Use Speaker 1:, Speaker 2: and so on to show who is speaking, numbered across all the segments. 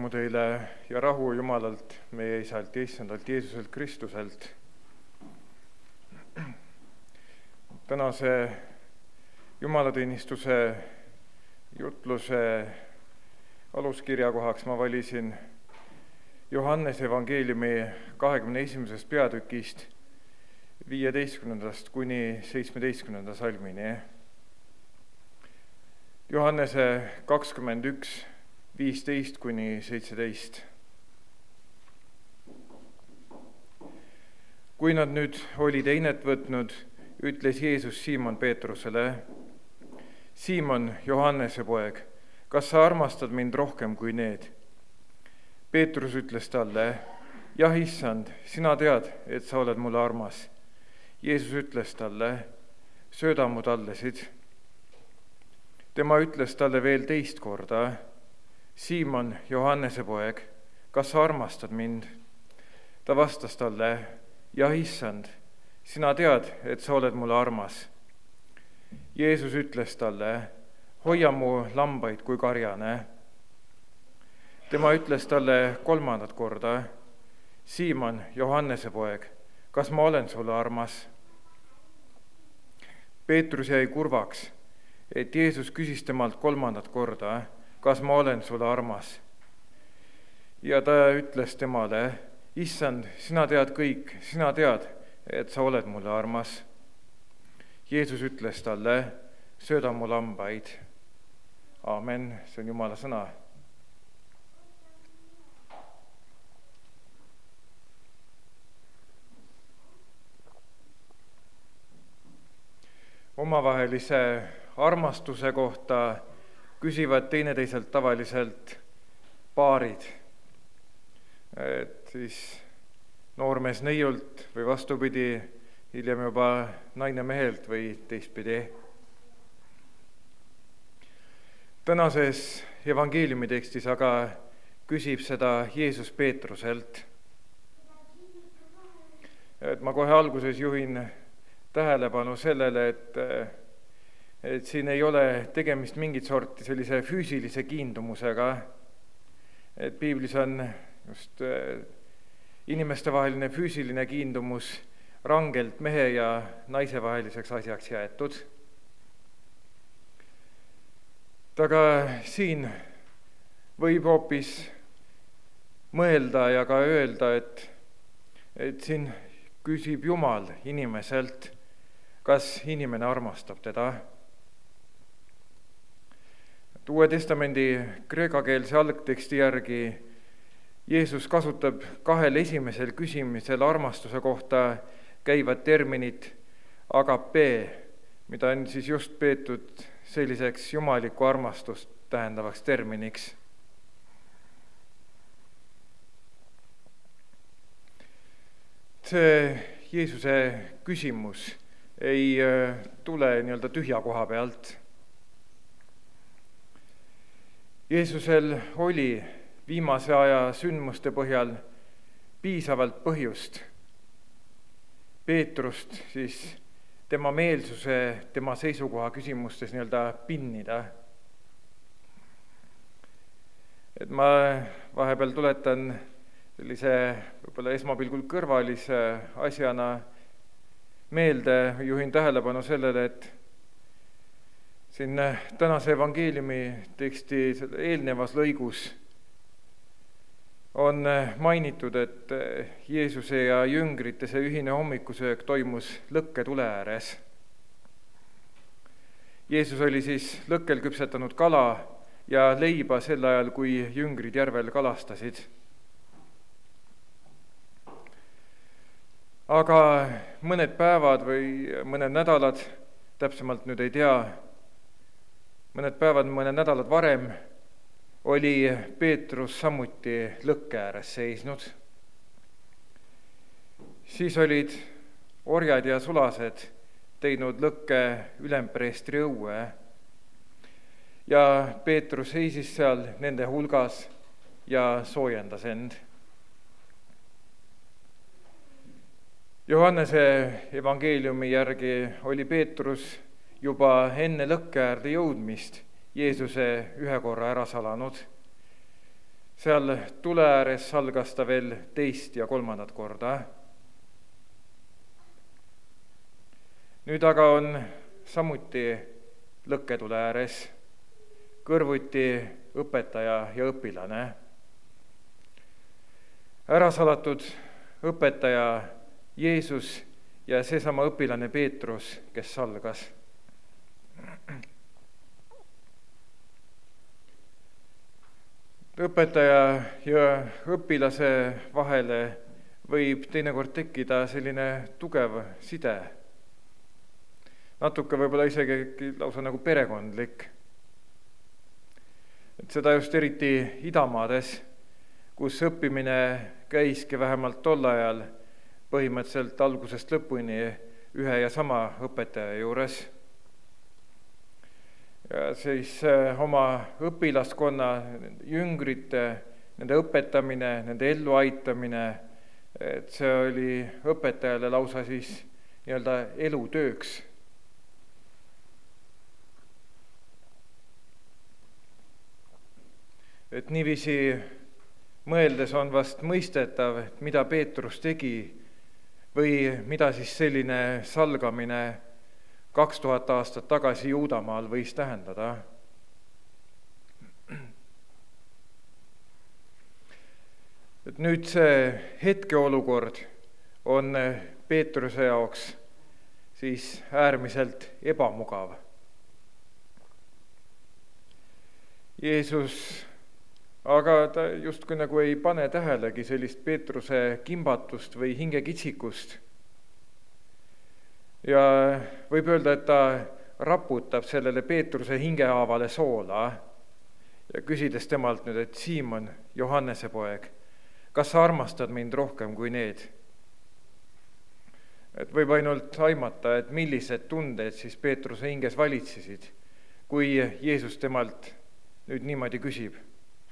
Speaker 1: teile ja rahu Jumalalt, meie Isalt ja Issandalt Jeesuselt Kristuselt. Tänase jumalateenistuse jutluse aluskirja kohaks ma valisin Johannese evangeeliumi 21. peatükist 15. kuni 17. salmini. Johannese 21, 15 kuni 17. Kui nad nüüd olid einet võtnud, ütles Jeesus Siimon Peetrusele: Siimon, Johannese poeg, kas sa armastad mind rohkem kui need? Peetrus ütles talle: jah, issand, sina tead, et sa oled mulle armas. Jeesus ütles talle: sööda mu tallesid. Tema ütles talle veel teist korda: Siimon, Johannese poeg, kas sa armastad mind? Ta vastas talle: jah, issand, sina tead, et sa oled mulle armas. Jeesus ütles talle: hoia mu lambaid kui karjane. Tema ütles talle kolmandat korda: Siimon, Johannese poeg, kas ma olen sulle armas? Peetrus jäi kurvaks, et Jeesus küsis temalt kolmandat korda: kas ma olen sulle armas? Ja ta ütles temale: issand, sina tead kõik, sina tead, et sa oled mulle armas. Jeesus ütles talle: sööda mu lambaid. Aamen, see on Jumala sõna. Omavahelise armastuse kohta küsivad teineteiselt tavaliselt paarid. Et siis noormees neiult või vastupidi, hiljem juba naine mehelt või teistpidi. Tänases evangeeliumi tekstis aga küsib seda Jeesus Peetruselt. Et ma kohe alguses juhin tähelepanu sellele, et siin ei ole tegemist mingit sorti sellise füüsilise kiindumusega. Et piiblis on just inimestevaheline füüsiline kiindumus rangelt mehe ja naise vaheliseks asjaks jäetud. Aga siin võib hoopis mõelda ja ka öelda, et siin küsib Jumal inimeselt, kas inimene armastab teda. Uue Testamendi kreekakeelse algteksti järgi Jeesus kasutab kahel esimesel küsimisel armastuse kohta käivat terminit agape, mida on siis just peetud selliseks jumalikku armastust tähendavaks terminiks. See Jeesuse küsimus ei tule nii-öelda tühja koha pealt. Jeesusel oli viimase aja sündmuste põhjal piisavalt põhjust Peetrust siis tema meelsuse, tema seisukoha küsimustes nii-öelda pinnida. Et ma vahepeal tuletan sellise võib-olla esmapilgul kõrvalise asjana meelde, juhin tähelepanu sellele, et siin tänase evangeeliumi teksti eelnevas lõigus on mainitud, et Jeesuse ja jüngrite see ühine hommikusöök toimus lõkketule ääres. Jeesus oli siis lõkkel küpsetanud kala ja leiba sel ajal, kui jüngrid järvel kalastasid. Aga mõned päevad või mõned nädalad, täpsemalt nüüd ei tea, mõned nädalad varem oli Peetrus samuti lõkke ääres seisnud. Siis olid orjad ja sulased teinud lõkke ülempreestri õue ja Peetrus seisis seal nende hulgas ja soojendas end. Johannese evangeeliumi järgi oli Peetrus juba enne lõkke äärde jõudmist Jeesuse ühe korra ära salanud. seal tule ääres salgas ta veel teist ja kolmandat korda. Nüüd aga on samuti lõkketule ääres kõrvuti õpetaja ja õpilane. Ära salatud õpetaja Jeesus ja seesama õpilane Peetrus, kes salgas. Õpetaja ja õpilase vahele võib teinekord tekkida selline tugev side. Natuke võib-olla isegi lausa nagu perekondlik. Et seda just eriti idamaades, kus õppimine käiski vähemalt tol ajal põhimõtteliselt algusest lõpuni ühe ja sama õpetaja juures. Ja siis oma õpilaskonna, jüngrite, nende õpetamine, nende elluaitamine, et see oli õpetajale lausa siis nii-öelda elutööks. Et niiviisi mõeldes on vast mõistetav, et mida Peetrus tegi või mida siis selline salgamine 2000 aastat tagasi Juudamaal võis tähendada. Et nüüd see hetkeolukord on Peetruse jaoks siis äärmiselt ebamugav. Jeesus aga ta justkui nagu ei pane tähelegi sellist Peetruse kimbatust või hingekitsikust. Ja võib öelda, et ta raputab sellele Peetruse hingehaavale soola ja küsides temalt nüüd, et Siimon, Johannese poeg, kas sa armastad mind rohkem kui need? Et võib ainult aimata, et millised tunded siis Peetruse hinges valitsesid, kui Jeesus temalt nüüd niimoodi küsib.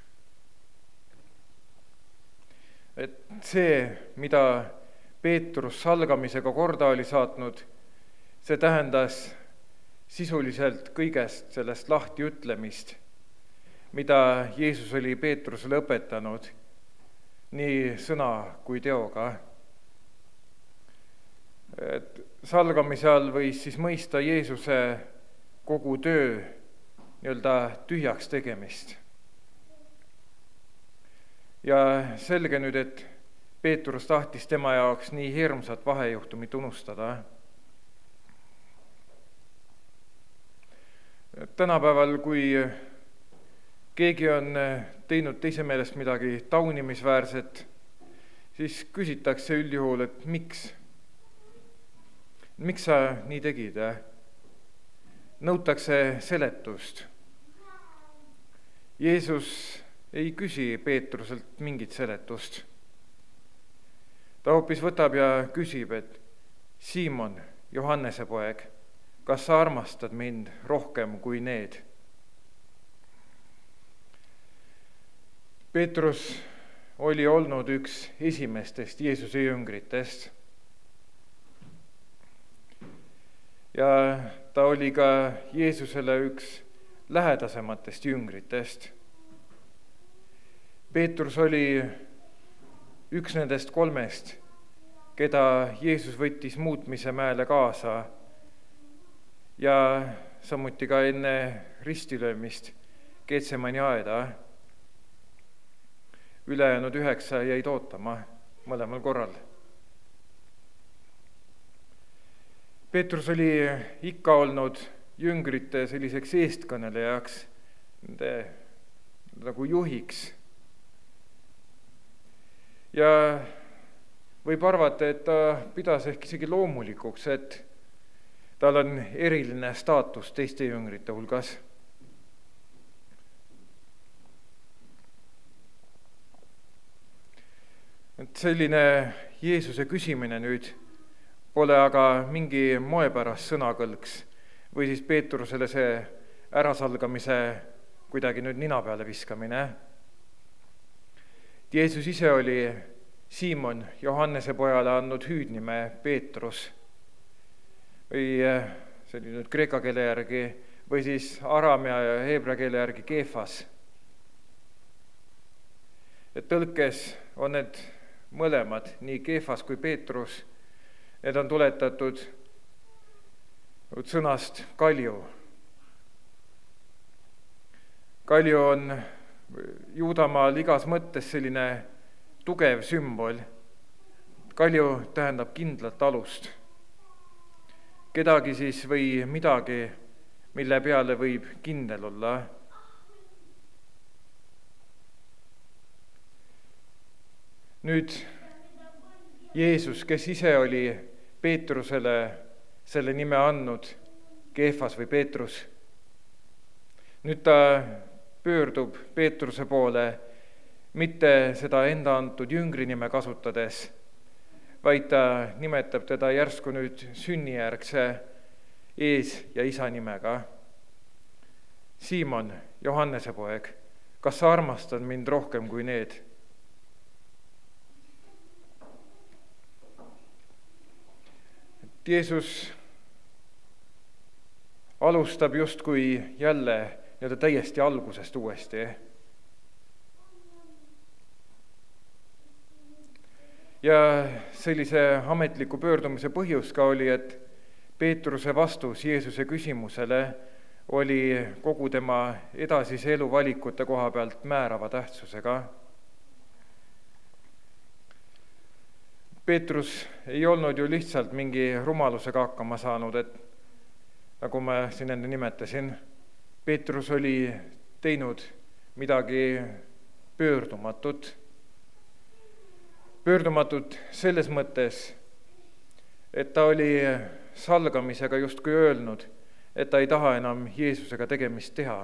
Speaker 1: Et see, mida Peetrus salgamisega korda oli saatnud, see tähendas sisuliselt kõigest sellest lahtiütlemist, mida Jeesus oli Peetrusele õpetanud, nii sõna kui teoga. Et salgamise all võis siis mõista Jeesuse kogu töö nii-öelda tühjaks tegemist. Ja selge nüüd, et Peetrus tahtis tema jaoks nii hirmsat vahejuhtumit unustada. Tänapäeval, kui keegi on teinud teise meelest midagi taunimisväärset, siis küsitakse üldjuhul, et miks sa nii tegid? Nõutakse seletust. Jeesus ei küsi Peetruselt mingit seletust. Ta hoopis võtab ja küsib, et Siimon, Johannese poeg, kas sa armastad mind rohkem kui need? Peetrus oli olnud üks esimestest Jeesuse jüngritest. Ja ta oli ka Jeesusele üks lähedasematest jüngritest. Peetrus oli üks nendest kolmest, keda Jeesus võttis muutmise mäele kaasa ja samuti ka enne ristilöömist Getsemani aeda. Ülejäänud 9 jäid ootama mõlemal korral. Peetrus oli ikka olnud jüngrite selliseks eestkõnelejaks, nende nagu juhiks. Ja võib arvata, et ta pidas ehk isegi loomulikuks, et tal on eriline staatus teiste jüngrite hulgas. Et selline Jeesuse küsimine nüüd pole aga mingi moepärast sõnakõlks või siis Peetrusele see ärasalgamise kuidagi nüüd nina peale viskamine. Jeesus ise oli Siimon, Johannese pojale andnud hüüdnime Peetrus või see oli nüüd kreeka keele järgi või siis araamia ja heebrea keele järgi Keefas. et tõlkes on need mõlemad, nii Keefas kui Peetrus, need on tuletatud sõnast kalju. Kalju on juudamaal igas mõttes selline tugev sümbol. Kalju tähendab kindlat alust. Kedagi siis või midagi, mille peale võib kindel olla. Nüüd Jeesus, kes ise oli Peetrusele selle nime andnud, Keefas või Peetrus, nüüd ta pöördub Peetruse poole mitte seda enda antud jüngri nime kasutades, vaid ta nimetab teda järsku nüüd sünnijärgse ees ja isa nimega. Siimon, Johannese poeg, kas sa armastad mind rohkem kui need? Jeesus alustab justkui jälle täiesti algusest uuesti. Ja sellise ametliku pöördumise põhjus ka oli, et Peetruse vastus Jeesuse küsimusele oli kogu tema edasise elu valikute koha pealt määrava tähtsusega. Peetrus ei olnud ju lihtsalt mingi rumalusega hakkama saanud, et nagu ma siin enne nimetasin, Peetrus oli teinud midagi pöördumatut. Pöördumatut selles mõttes, et ta oli salgamisega justkui öelnud, et ta ei taha enam Jeesusega tegemist teha.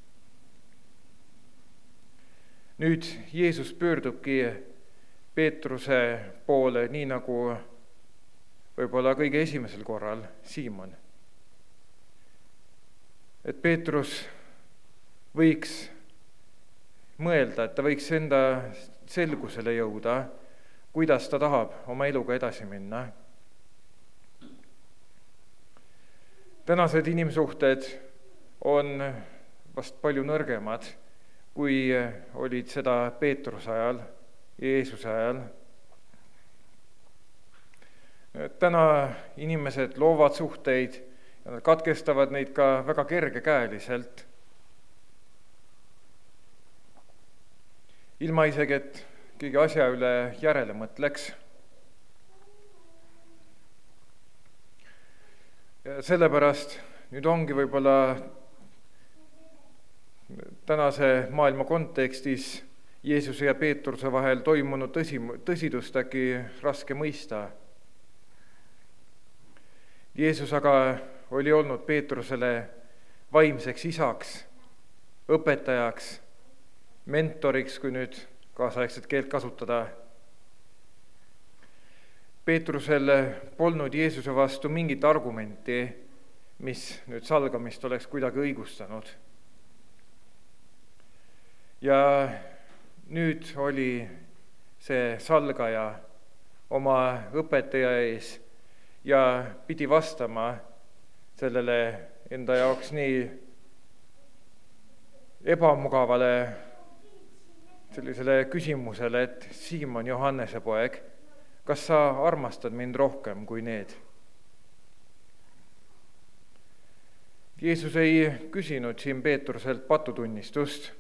Speaker 1: Nüüd Jeesus pöördubki Peetruse poole, nii nagu võib-olla kõige esimesel korral Siimon. Et Peetrus võiks mõelda, et ta võiks enda selgusele jõuda, kuidas ta tahab oma eluga edasi minna. Tänased inimsuhted on vast palju nõrgemad, kui olid seda Peetruse ajal, Jeesuse ajal. Täna inimesed loovad suhteid ja nad katkestavad neid ka väga kergekäeliselt. Ilma isegi, et keegi asja üle järele mõtleks. Ja sellepärast nüüd ongi võib-olla tänase maailma kontekstis Jeesuse ja Peetruse vahel toimunud tõsidust äkki raske mõista. Jeesus aga oli olnud Peetrusele vaimseks isaks, õpetajaks, mentoriks, kui nüüd kaasaegset keelt kasutada. Peetrusel polnud Jeesuse vastu mingit argumenti, mis nüüd salgamist oleks kuidagi õigustanud. Ja nüüd oli see salgaja oma õpetaja ees ja pidi vastama sellele enda jaoks nii ebamugavale sellisele küsimusele, et Siimon, Johannese poeg, kas sa armastad mind rohkem kui need? Jeesus ei küsinud siin Peetruselt patutunnistust.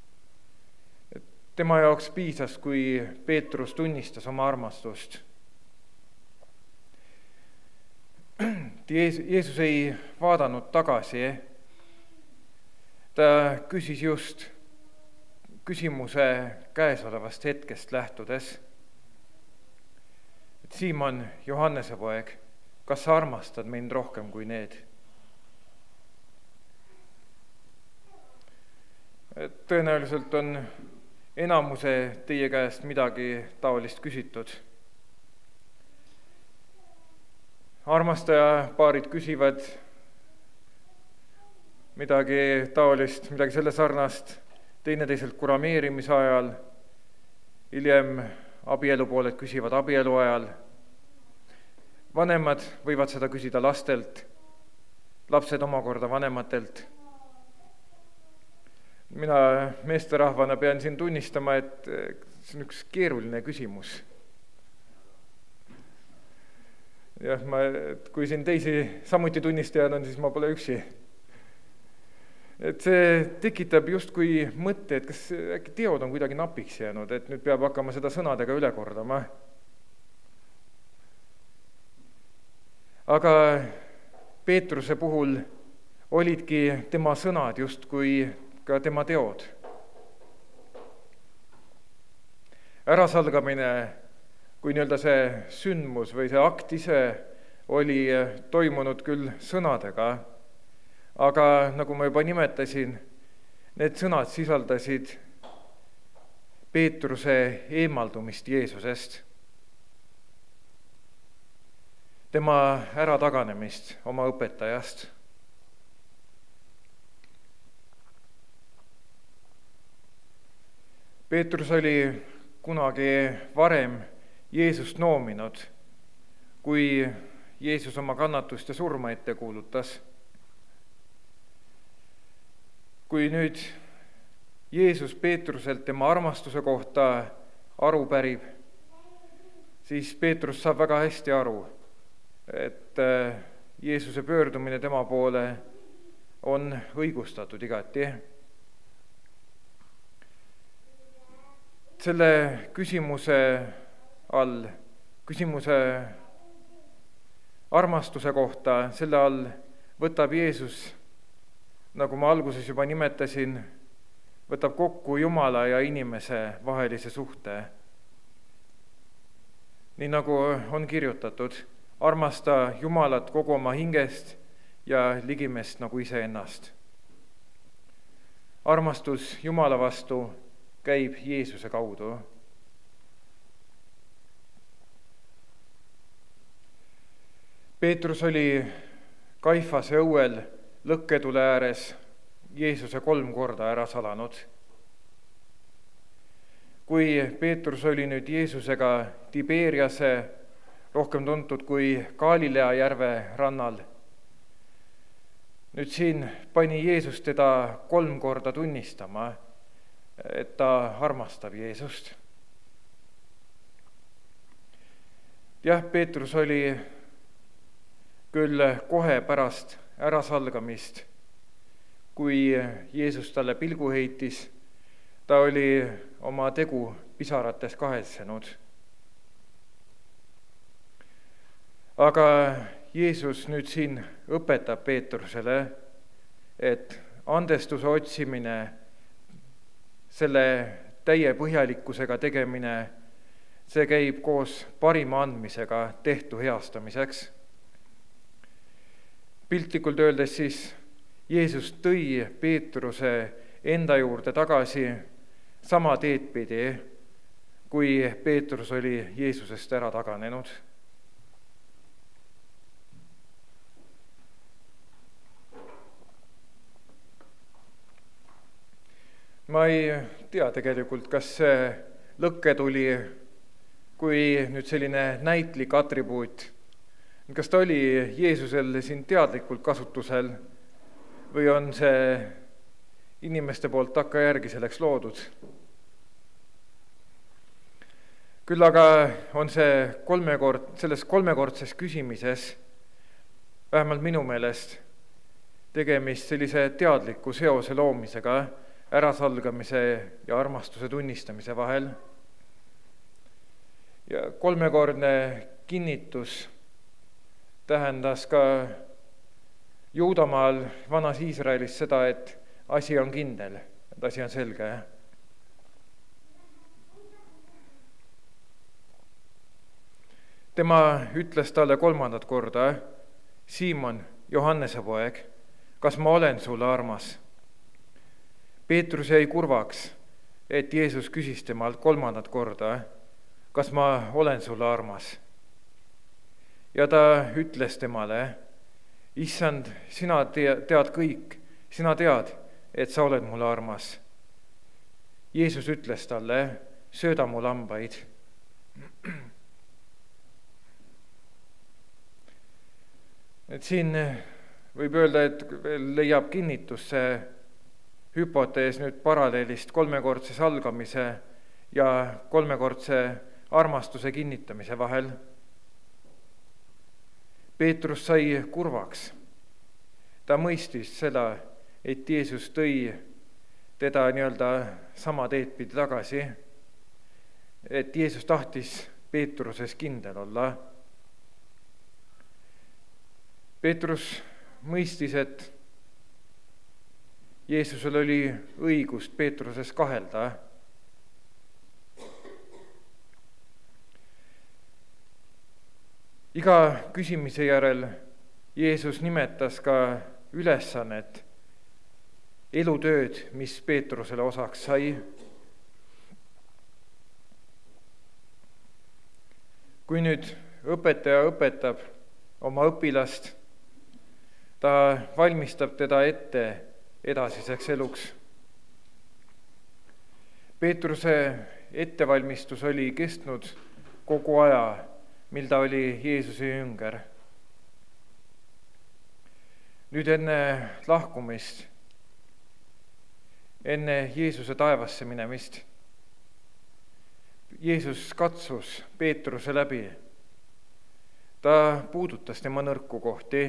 Speaker 1: Tema jaoks piisas, kui Peetrus tunnistas oma armastust. Jeesus ei vaadanud tagasi. Ta küsis just küsimuse käesolevast hetkest lähtudes. Siimon, Johannese poeg, kas sa armastad mind rohkem kui need? Tõenäoliselt on enamuse teie käest midagi taolist küsitud. Armastajapaarid küsivad midagi taolist, midagi selle sarnast teineteiselt kurameerimise ajal, hiljem abielupooled küsivad abielu ajal. Vanemad võivad seda küsida lastelt, lapsed omakorda vanematelt. mina meesterahvana pean siin tunnistama, et see on üks keeruline küsimus. Jah, kui siin teisi samuti tunnistajad on, siis ma pole üksi. Et see tekitab justkui mõtte, et kas äkki teod on kuidagi napiks jäänud, et nüüd peab hakkama seda sõnadega üle kordama. Aga Peetruse puhul olidki tema sõnad justkui ka tema teod. Ärasalgamine, kui nii-öelda see sündmus või see akt ise oli toimunud küll sõnadega, aga nagu ma juba nimetasin, need sõnad sisaldasid Peetruse eemaldumist Jeesusest, tema ärataganemist oma õpetajast. Peetrus oli kunagi varem Jeesust noominud, kui Jeesus oma kannatust ja surma ette kuulutas. Kui nüüd Jeesus Peetruselt tema armastuse kohta aru pärib, siis Peetrus saab väga hästi aru, et Jeesuse pöördumine tema poole on õigustatud igati. Selle küsimuse all, küsimuse armastuse kohta, selle all võtab Jeesus, nagu ma alguses juba nimetasin, võtab kokku Jumala ja inimese vahelise suhte. Nii nagu on kirjutatud, armasta Jumalat kogu oma hingest ja ligimest nagu iseennast. Armastus Jumala vastu käib Jeesuse kaudu. Peetrus oli Kaifase õuel lõkketule ääres Jeesuse 3 korda ära salanud. Kui Peetrus oli nüüd Jeesusega Tiberiase, rohkem tuntud kui Galilea järve rannal, nüüd siin pani Jeesus teda 3 korda tunnistama, et ta armastab Jeesust. Jah, Peetrus oli küll kohe pärast ärasalgamist, kui Jeesus talle pilgu heitis, ta oli oma tegu pisarates kahetsenud. Aga Jeesus nüüd siin õpetab Peetrusele, et andestuse otsimine, selle täie põhjalikkusega tegemine, see käib koos parima andmisega tehtu heastamiseks. Piltlikult öeldes siis Jeesus tõi Peetruse enda juurde tagasi sama teed pidi, kui Peetrus oli Jeesusest ära taganenud. Ma ei tea tegelikult, kas see lõkketuli kui nüüd selline näitlik atribuut, kas ta oli Jeesusel siin teadlikult kasutusel või on see inimeste poolt takkajärgi selleks loodud. Küll aga on see selles 3-kordses küsimises, vähemalt minu meelest, tegemist sellise teadliku seose loomisega ärasalgamise ja armastuse tunnistamise vahel. Ja 3-kordne kinnitus tähendas ka Juudamaal, vanas Iisraelis seda, et asi on kindel, et asi on selge. Tema ütles talle 3. korda, Siimon, Johannese poeg, kas ma olen sulle armas? Peetrus jäi kurvaks, et Jeesus küsis temalt 3. korda, kas ma olen sulle armas? Ja ta ütles temale, Issand, sina tead kõik, sina tead, et sa oled mulle armas. Jeesus ütles talle, sööda mu lambaid. Et siin võib öelda, et leiab kinnitust see hüpotees nüüd paralleelist kolmekordse salgamise ja kolmekordse armastuse kinnitamise vahel. Peetrus sai kurvaks. Ta mõistis seda, et Jeesus tõi teda nii-öelda sama teed pidi tagasi, et Jeesus tahtis Peetruses kindel olla. Peetrus mõistis, et Jeesusel oli õigust Peetruses kahelda. Iga küsimise järel Jeesus nimetas ka ülesannet, elutööd, mis Peetrusele osaks sai. Kui nüüd õpetaja õpetab oma õpilast, ta valmistab teda ette edasiseks eluks. Peetruse ettevalmistus oli kestnud kogu aja, mil ta oli Jeesuse jünger. Nüüd enne lahkumist, enne Jeesuse taevasse minemist, Jeesus katsus Peetruse läbi. Ta puudutas tema nõrku kohti.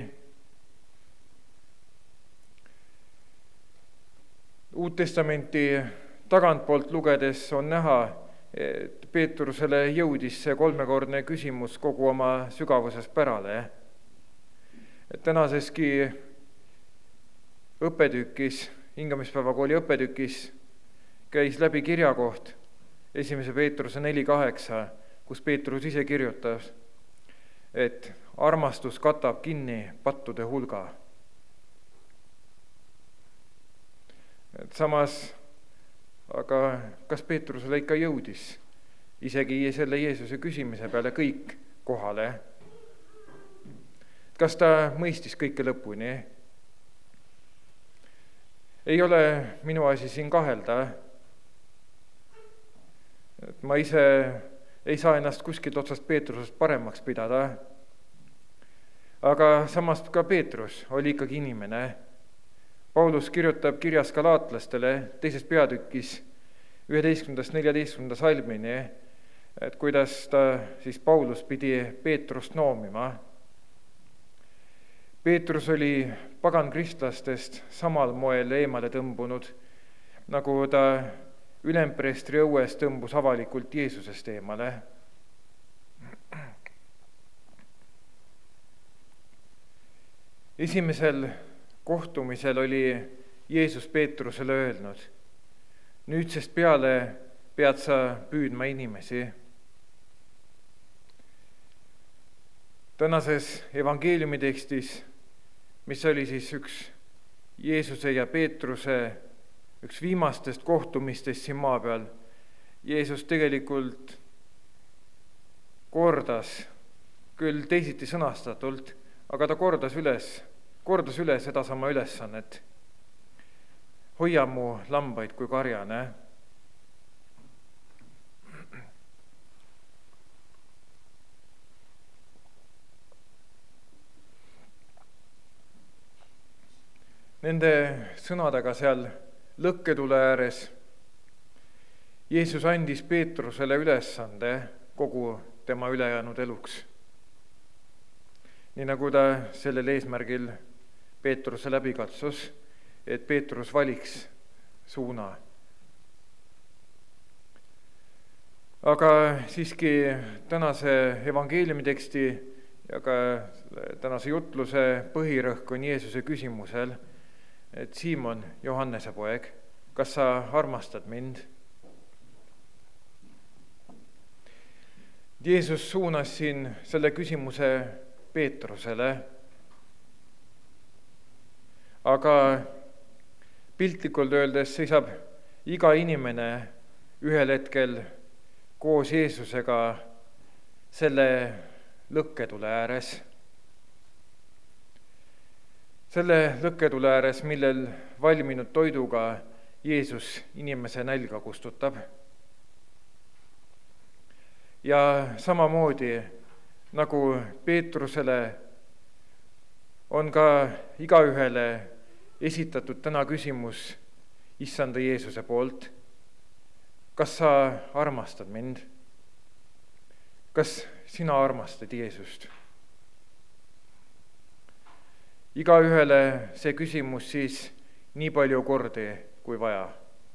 Speaker 1: Uut Testamenti tagantpoolt lugedes on näha, et Peetrusele jõudis see kolmekordne küsimus kogu oma sügavuses pärale. Tänaseski õppetükis, hingamispäevakooli õppetükis käis läbi kirjakoht 1. Peetruse 4:8, kus Peetrus ise kirjutas, et armastus katab kinni pattude hulga. Samas, aga kas Peetrusele ikka jõudis isegi selle Jeesuse küsimise peale kõik kohale? Kas ta mõistis kõike lõpuni? Ei ole minu asi siin kahelda. Ma ise ei saa ennast kuskilt otsast Peetrusest paremaks pidada. Aga samas ka Peetrus oli ikkagi inimene. Paulus kirjutab kirjas galaatlastele 2. peatükis 11.14. salmini, et kuidas ta siis Paulus pidi Peetrust noomima. Peetrus oli pagankristlastest samal moel eemale tõmbunud, nagu ta ülempreestri õues tõmbus avalikult Jeesusest eemale. Esimesel kohtumisel oli Jeesus Peetrusele öelnud, nüüdsest peale pead sa püüdma inimesi. Tänases evangeeliumi tekstis, mis oli siis üks Jeesuse ja Peetruse üks viimastest kohtumistest siin maa peal, Jeesus tegelikult kordas, küll teisiti sõnastatult, aga ta kordas üle sedasama ülesannet. Hoia mu lambaid kui karjane. Nende sõnadega seal lõkketule ääres Jeesus andis Peetrusele ülesande kogu tema ülejäänud eluks. Nii nagu ta sellel eesmärgil Peetruse läbi katsus, et Peetrus valiks suuna. Aga siiski tänase evangeeliumi teksti ja ka tänase jutluse põhirõhk on Jeesuse küsimusel, et Siimon, Johannese poeg, kas sa armastad mind? Jeesus suunas siin selle küsimuse Peetrusele, aga piltlikult öeldes seisab iga inimene ühel hetkel koos Jeesusega selle lõkketule ääres. Selle lõkketule ääres, millel valminud toiduga Jeesus inimese nälga kustutab. Ja samamoodi nagu Peetrusele on ka igaühele esitatud täna küsimus issanda Jeesuse poolt. Kas sa armastad mind? Kas sina armastad Jeesust? Igaühele see küsimus siis nii palju kordi kui vaja.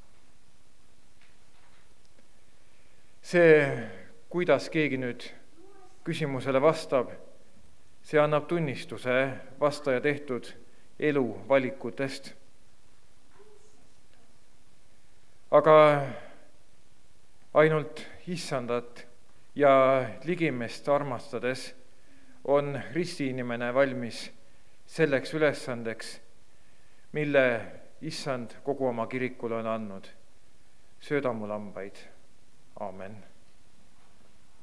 Speaker 1: See, kuidas keegi nüüd küsimusele vastab, see annab tunnistuse vastaja tehtud elu valikutest. Aga ainult issandat ja ligimest armastades on ristiinimene valmis selleks ülesandeks, mille issand kogu oma kirikule on andnud. Sööda mu lambaid. Aamen.